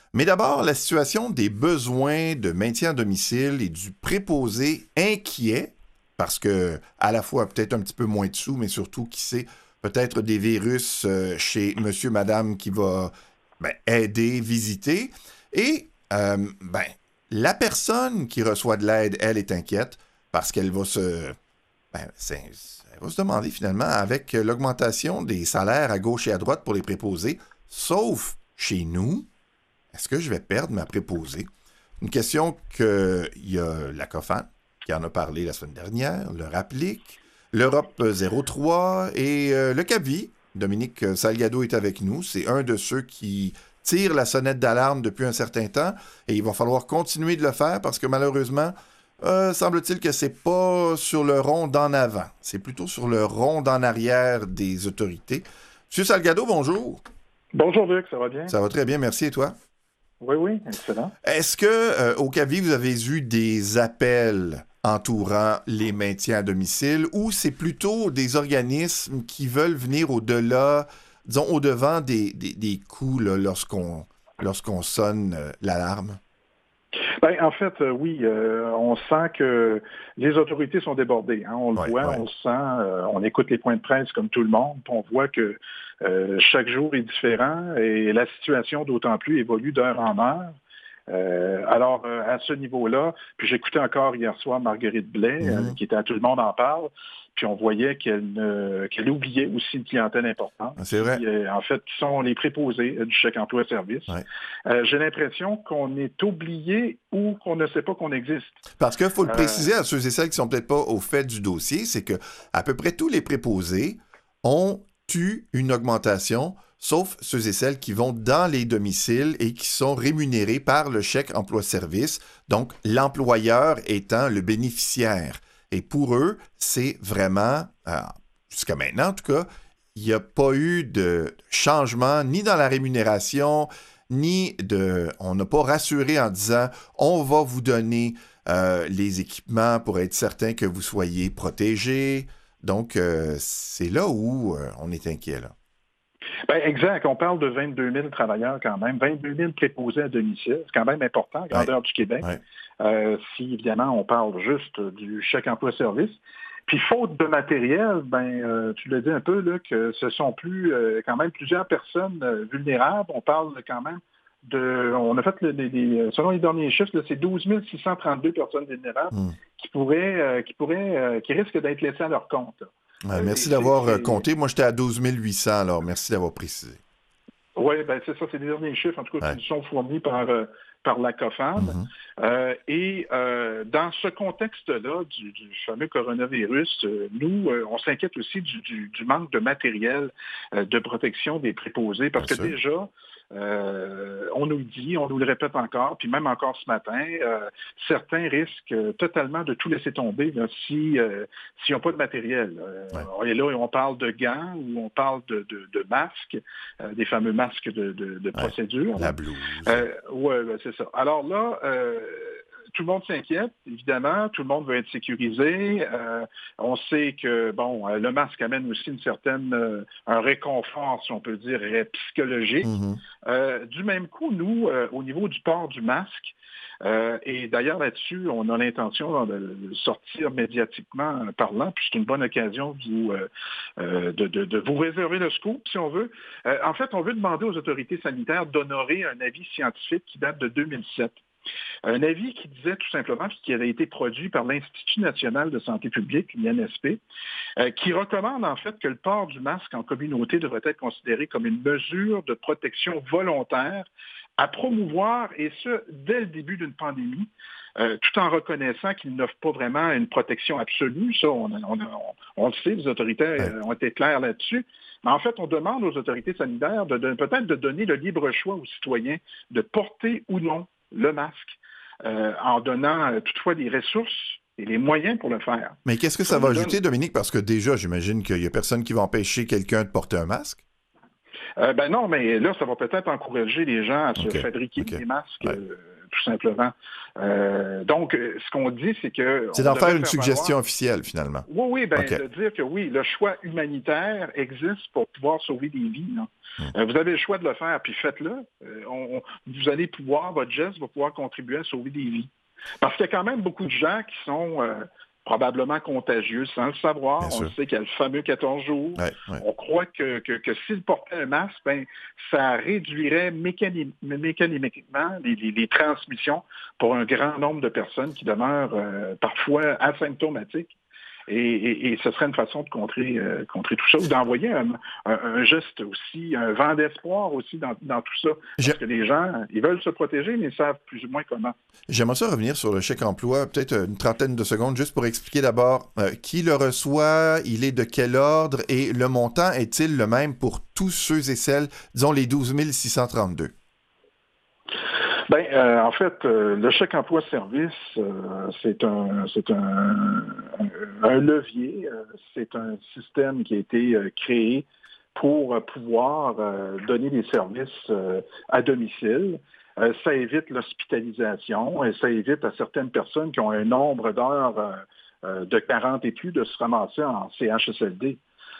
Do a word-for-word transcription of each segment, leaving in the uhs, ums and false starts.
Mais d'abord, la situation des besoins de maintien à domicile et du préposé inquiet, parce que à la fois peut-être un petit peu moins de sous, mais surtout, qui sait, peut-être des virus euh, chez monsieur, madame qui va ben, aider, visiter. Et euh, ben, la personne qui reçoit de l'aide, elle est inquiète parce qu'elle va se... Ben, c'est, elle va se demander finalement, avec l'augmentation des salaires à gauche et à droite pour les préposés, sauf chez nous, est-ce que je vais perdre ma préposée? Une question qu'il y a la COFAN qui en a parlé la semaine dernière, le RAPLIC, l'Europe zéro trois et euh, le CAPVI. Dominique Salgado est avec nous. C'est un de ceux qui tire la sonnette d'alarme depuis un certain temps et il va falloir continuer de le faire parce que malheureusement, euh, semble-t-il que c'est pas sur le rond d'en avant. C'est plutôt sur le rond d'en arrière des autorités. Monsieur Salgado, bonjour. Bonjour Luc, ça va bien? Ça va très bien, merci. Et toi? Oui, oui, excellent. Est-ce que euh, au CAPVI, vous avez eu des appels entourant les maintiens à domicile ou c'est plutôt des organismes qui veulent venir au-delà, disons, au-devant des, des, des coûts là, lorsqu'on, lorsqu'on sonne euh, l'alarme? Ben, en fait, euh, oui, euh, on sent que les autorités sont débordées. Hein, on le Ouais, voit, ouais. on le sent, euh, on écoute les points de presse comme tout le monde, puis on voit que euh, chaque jour est différent et la situation d'autant plus évolue d'heure en heure. Euh, alors, euh, à ce niveau-là, puis j'écoutais encore hier soir Marguerite Blais, Mm-hmm. euh, qui était à Tout le monde en parle, puis on voyait qu'elle, ne, qu'elle oubliait aussi une clientèle importante. C'est vrai. Qui, euh, en fait, qui sont les préposés euh, du chèque emploi-service. Ouais. Euh, j'ai l'impression qu'on est oublié ou qu'on ne sait pas qu'on existe. Parce qu'il faut le Euh, préciser à ceux et celles qui sont peut-être pas au fait du dossier, c'est que à peu près tous les préposés ont eu une augmentation, sauf ceux et celles qui vont dans les domiciles et qui sont rémunérés par le chèque emploi-service, donc l'employeur étant le bénéficiaire. Et pour eux, c'est vraiment, euh, jusqu'à maintenant en tout cas, il n'y a pas eu de changement ni dans la rémunération, ni de... On n'a pas rassuré en disant « on va vous donner euh, les équipements pour être certain que vous soyez protégés ». Donc, euh, c'est là où euh, on est inquiet, là. Ben, exact. On parle de vingt-deux mille travailleurs quand même, vingt-deux mille préposés à domicile. C'est quand même important, grandeur Ouais. du Québec. Ouais. Euh, si, évidemment, on parle juste du chèque emploi-service. Puis, faute de matériel, ben, euh, tu l'as dit un peu, là, que ce sont plus, euh, quand même, plusieurs personnes euh, vulnérables. On parle quand même de, on a fait, le, les, les, selon les derniers chiffres, là, c'est douze mille six cent trente-deux personnes vulnérables Mm. qui pourraient, euh, qui pourraient, euh, qui risquent d'être laissées à leur compte. Ouais, Euh, merci et d'avoir c'est, euh, c'est... compté. Moi, j'étais à douze mille huit cents, alors merci d'avoir précisé. Oui, ben c'est ça, c'est les derniers chiffres, en tout cas, Ouais. qui nous sont fournis par, euh, par la COFAN. Mm-hmm. Euh, et euh, dans ce contexte-là du, du fameux coronavirus, euh, nous, euh, on s'inquiète aussi du, du, du manque de matériel euh, de protection des préposés, parce Bien que sûr. déjà, euh, on nous le dit, on nous le répète encore, puis même encore ce matin, euh, certains risquent euh, totalement de tout laisser tomber là, si euh, s'ils n'ont pas de matériel. Euh, Ouais. Et là, on parle de gants ou on parle de, de, de masques, euh, des fameux masques de, de, de procédure. La blouse. Euh, oui, ben, c'est ça. Alors là, euh, tout le monde s'inquiète, évidemment, tout le monde veut être sécurisé. Euh, on sait que, bon, euh, le masque amène aussi une certaine, euh, un réconfort, si on peut dire, euh, psychologique. Mm-hmm. Euh, du même coup, nous, euh, au niveau du port du masque, euh, et d'ailleurs là-dessus, on a l'intention là, de, de sortir médiatiquement euh, parlant, puis c'est une bonne occasion de vous, euh, euh, de, de, de vous réserver le scoop, si on veut. Euh, en fait, on veut demander aux autorités sanitaires d'honorer un avis scientifique qui date de deux mille sept. Un avis qui disait tout simplement, puis qui avait été produit par l'Institut national de santé publique, l'I N S P, euh, qui recommande en fait que le port du masque en communauté devrait être considéré comme une mesure de protection volontaire à promouvoir, et ce, dès le début d'une pandémie, euh, tout en reconnaissant qu'il n'offre pas vraiment une protection absolue. Ça, on, on, on, on le sait, les autorités euh, ont été claires là-dessus. Mais en fait, on demande aux autorités sanitaires de, de, peut-être de donner le libre choix aux citoyens de porter ou non le masque, euh, en donnant euh, toutefois des ressources et les moyens pour le faire. Mais qu'est-ce que ça, ça va ajouter, donne... Dominique? Parce que déjà, j'imagine qu'il n'y a personne qui va empêcher quelqu'un de porter un masque. Euh, ben non, mais là, ça va peut-être encourager les gens à se okay. fabriquer okay. des masques ouais. euh, tout simplement. Euh, donc, ce qu'on dit, c'est que... C'est d'en faire une suggestion valoir... officielle, finalement. Oui, oui, bien, okay. de dire que oui, le choix humanitaire existe pour pouvoir sauver des vies. Là. Hum. Euh, vous avez le choix de le faire, puis faites-le. Euh, on, vous allez pouvoir, votre geste va pouvoir contribuer à sauver des vies. Parce qu'il y a quand même beaucoup de gens qui sont... Euh, probablement contagieux sans le savoir. Bien On sûr. Sait qu'il y a le fameux quatorze jours. Ouais, ouais. On croit que, que, que s'il portait un masque, ben, ça réduirait mécaniquement les, les, les transmissions pour un grand nombre de personnes qui demeurent euh, parfois asymptomatiques. Et, et, et ce serait une façon de contrer, euh, contrer tout ça, ou d'envoyer un, un, un geste aussi, un vent d'espoir aussi dans, dans tout ça. Parce J'ai... que les gens, ils veulent se protéger, mais ils savent plus ou moins comment. J'aimerais ça revenir sur le chèque emploi, peut-être une trentaine de secondes, juste pour expliquer d'abord euh, qui le reçoit, il est de quel ordre, et le montant est-il le même pour tous ceux et celles, disons les douze mille six cent trente-deux? Ben, euh, en fait, euh, le chèque emploi-service, euh, c'est un, c'est un, un, un levier, euh, c'est un système qui a été euh, créé pour euh, pouvoir euh, donner des services euh, à domicile. Euh, ça évite l'hospitalisation et ça évite à certaines personnes qui ont un nombre d'heures euh, euh, de quarante et plus de se ramasser en C H S L D.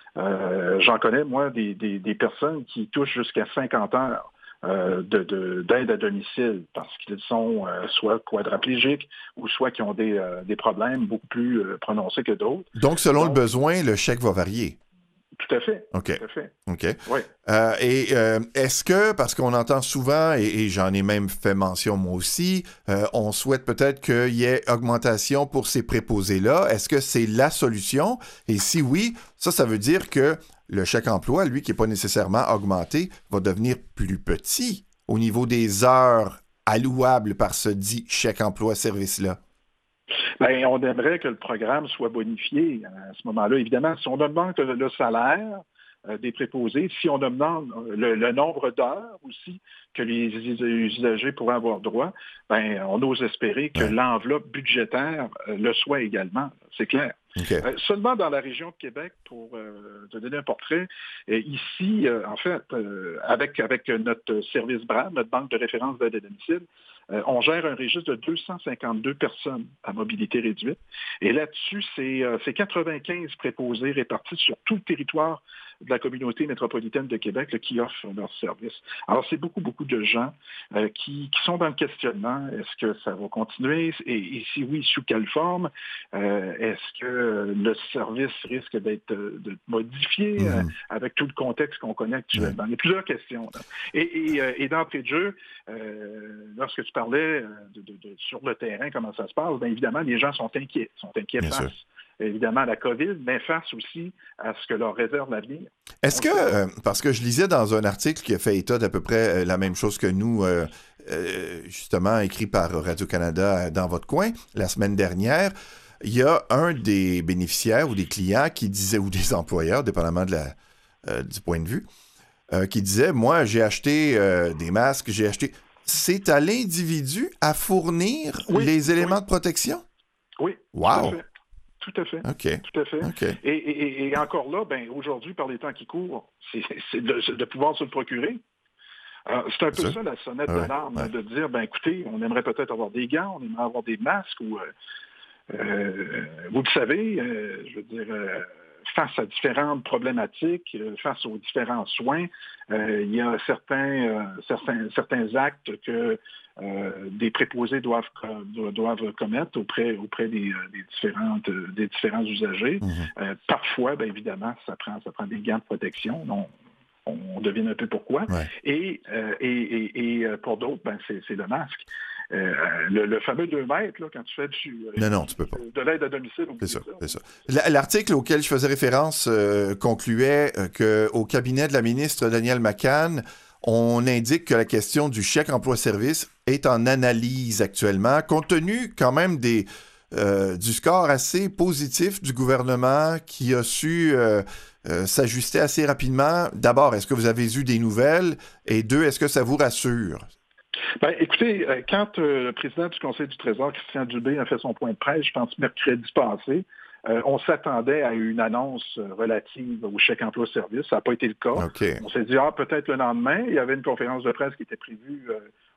Euh, j'en connais, moi, des, des, des personnes qui touchent jusqu'à cinquante heures. Euh, de, de, d'aide à domicile parce qu'ils sont euh, soit quadraplégiques ou soit qui ont des, euh, des problèmes beaucoup plus euh, prononcés que d'autres. Donc, selon Donc, le besoin, le chèque va varier. Tout à fait. OK. Tout à fait. OK. Oui. Euh, et euh, est-ce que, parce qu'on entend souvent, et, et j'en ai même fait mention moi aussi, euh, on souhaite peut-être qu'il y ait augmentation pour ces préposés-là. Est-ce que c'est la solution? Et si oui, ça, ça veut dire que le chèque emploi, lui, qui n'est pas nécessairement augmenté, va devenir plus petit au niveau des heures allouables par ce dit chèque emploi-service-là. Bien, on aimerait que le programme soit bonifié à ce moment-là. Évidemment, si on augmente le, le salaire euh, des préposés, si on augmente le, le nombre d'heures aussi que les usagers pourraient avoir droit, bien, on ose espérer que ouais. l'enveloppe budgétaire euh, le soit également. C'est clair. Okay. Euh, seulement dans la région de Québec, pour euh, te donner un portrait, euh, ici, euh, en fait, euh, avec, avec notre service B R A D, notre banque de référence d'aide à domicile, euh, on gère un registre de deux cent cinquante-deux personnes à mobilité réduite. Et là-dessus, c'est, euh, c'est quatre-vingt-quinze préposés répartis sur tout le territoire de la communauté métropolitaine de Québec là, qui offrent leurs services. Alors, c'est beaucoup, beaucoup de gens euh, qui, qui sont dans le questionnement. Est-ce que ça va continuer? Et, et si oui, sous quelle forme? Euh, est-ce que le service risque d'être, d'être modifié mm-hmm. euh, avec tout le contexte qu'on connaît actuellement? Mm-hmm. Il y a plusieurs questions. Là. Et, et, euh, et d'entrée de jeu, euh, lorsque tu parlais de, de, de, sur le terrain, comment ça se passe, bien évidemment, les gens sont inquiets, sont inquiets face. Sûr. Évidemment à la COVID, mais face aussi à ce que leur réserve l'avenir. Est-ce que, euh, parce que je lisais dans un article qui a fait état d'à peu près euh, la même chose que nous, euh, euh, justement écrit par Radio-Canada dans votre coin, la semaine dernière, il y a un des bénéficiaires ou des clients qui disait, ou des employeurs, dépendamment de la, euh, du point de vue, euh, qui disait, moi j'ai acheté euh, des masques, j'ai acheté... C'est à l'individu à fournir oui, les éléments oui. de protection? Oui. Wow! Tout à fait. Okay. Tout à fait. Okay. Et, et, et encore là, ben, aujourd'hui, par les temps qui courent, c'est, c'est de, de pouvoir se le procurer. Alors, c'est un peu ça, ça la sonnette ouais, d'alarme, ouais. de dire, ben écoutez, on aimerait peut-être avoir des gants, on aimerait avoir des masques, ou euh, euh, vous le savez, euh, je veux dire, euh, face à différentes problématiques, euh, face aux différents soins, euh, il y a certains, euh, certains, certains actes que euh, des préposés doivent, doivent commettre auprès, auprès des, des, différentes, des différents usagers. Mm-hmm. Euh, parfois, bien évidemment, ça prend, ça prend des gants de protection. Donc, on devine un peu pourquoi. Ouais. Et, euh, et, et, et pour d'autres, ben, c'est, c'est le masque. Euh, le, le fameux deux mètres, là, quand tu fais du, non, non, tu peux pas. de l'aide à domicile. C'est ça, ça, c'est ça. L'article auquel je faisais référence euh, concluait euh, qu'au cabinet de la ministre Danielle McCann, on indique que la question du chèque emploi-service est en analyse actuellement, compte tenu quand même des, euh, du score assez positif du gouvernement qui a su euh, euh, s'ajuster assez rapidement. D'abord, est-ce que vous avez eu des nouvelles? Et deux, est-ce que ça vous rassure? Ben, écoutez, quand euh, le président du Conseil du Trésor, Christian Dubé, a fait son point de presse, je pense mercredi passé, euh, on s'attendait à une annonce relative au chèque emploi-service. Ça n'a pas été le cas. Okay. On s'est dit, ah, peut-être le lendemain. Il y avait une conférence de presse qui était prévue euh,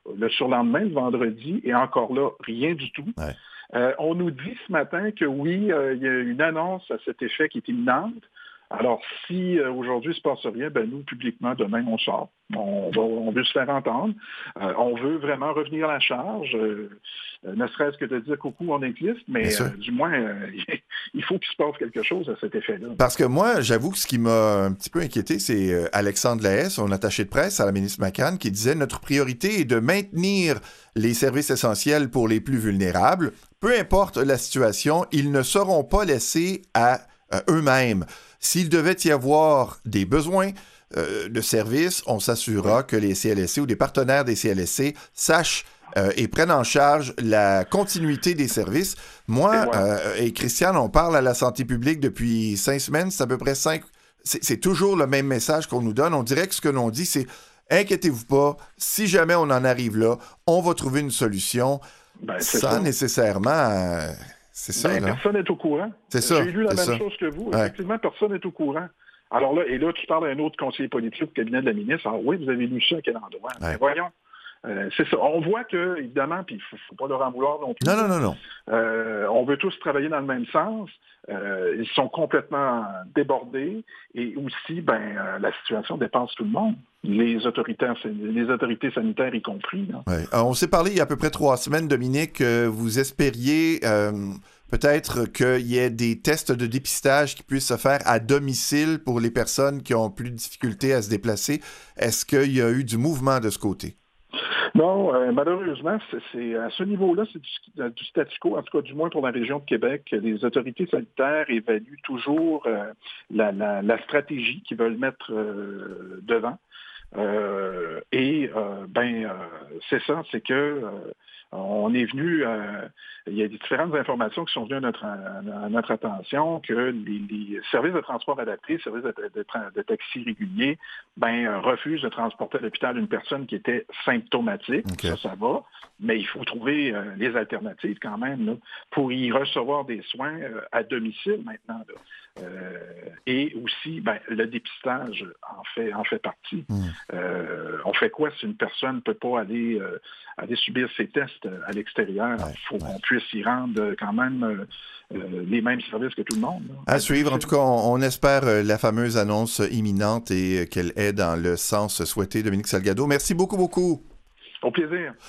le surlendemain, le vendredi, et encore là, rien du tout. Ouais. Euh, on nous dit ce matin que oui, euh, il y a une annonce à cet effet qui est imminente. Alors, si euh, aujourd'hui il ne se passe rien, ben nous, publiquement, demain, on sort. On, va, on veut se faire entendre. Euh, on veut vraiment revenir à la charge, euh, euh, ne serait-ce que de dire coucou, on existe, mais euh, du moins, euh, il faut qu'il se passe quelque chose à cet effet-là. Parce que moi, j'avoue que ce qui m'a un petit peu inquiété, c'est euh, Alexandre Lahaye, son attaché de presse à la ministre McCann, qui disait « Notre priorité est de maintenir les services essentiels pour les plus vulnérables. Peu importe la situation, ils ne seront pas laissés à euh, eux-mêmes. S'il devait y avoir des besoins euh, de services, on s'assurera que les C L S C ou des partenaires des C L S C sachent euh, et prennent en charge la continuité des services. » Moi et, voilà. euh, et Christiane, on parle à la santé publique depuis cinq semaines, c'est à peu près cinq... C'est, c'est toujours le même message qu'on nous donne. On dirait que ce que l'on dit, c'est « Inquiétez-vous pas, si jamais on en arrive là, on va trouver une solution. Ben, » Sans ça. nécessairement... Euh, C'est ça, ben, là. Personne n'est au courant. C'est ça. J'ai lu la même ça. chose que vous. Ouais. Effectivement, personne n'est au courant. Alors là, et là, tu parles à un autre conseiller politique au cabinet de la ministre. Alors oui, vous avez lu ça à quel endroit? Ouais. Mais voyons. Euh, c'est ça. On voit que, évidemment, puis il ne faut pas leur en vouloir non plus. Non, non, non, non. Euh, on veut tous travailler dans le même sens. Euh, ils sont complètement débordés. Et aussi, ben, euh, la situation dépasse tout le monde. Les autorités, les autorités sanitaires y compris. Ouais. Alors, on s'est parlé il y a à peu près trois semaines, Dominique. Euh, vous espériez... Euh... Peut-être qu'il y ait des tests de dépistage qui puissent se faire à domicile pour les personnes qui ont plus de difficultés à se déplacer. Est-ce qu'il y a eu du mouvement de ce côté? Non, euh, malheureusement, c'est, c'est, à ce niveau-là, c'est du, du statu quo, en tout cas du moins pour la région de Québec. Les autorités sanitaires évaluent toujours euh, la, la, la stratégie qu'ils veulent mettre euh, devant. Euh, et euh, ben euh, c'est ça, c'est que euh, on est venu, euh, il y a différentes informations qui sont venues à notre, à notre attention, que les, les services de transport adaptés, les services de, de, de taxi réguliers, ben, euh, refusent de transporter à l'hôpital une personne qui était symptomatique. Okay. Ça, ça va. Mais il faut trouver euh, les alternatives quand même là, pour y recevoir des soins euh, à domicile maintenant. Là. Euh, et aussi, ben, le dépistage en fait, en fait partie. Mm. Euh, on fait quoi si une personne ne peut pas aller, euh, aller subir ses tests à l'extérieur? Il ouais, faut ouais. qu'on puisse y rendre quand même euh, les mêmes services que tout le monde. Là. À suivre. En tout cas, on, on espère euh, la fameuse annonce imminente et euh, qu'elle est dans le sens souhaité. Dominique Salgado, merci beaucoup, beaucoup. Au plaisir.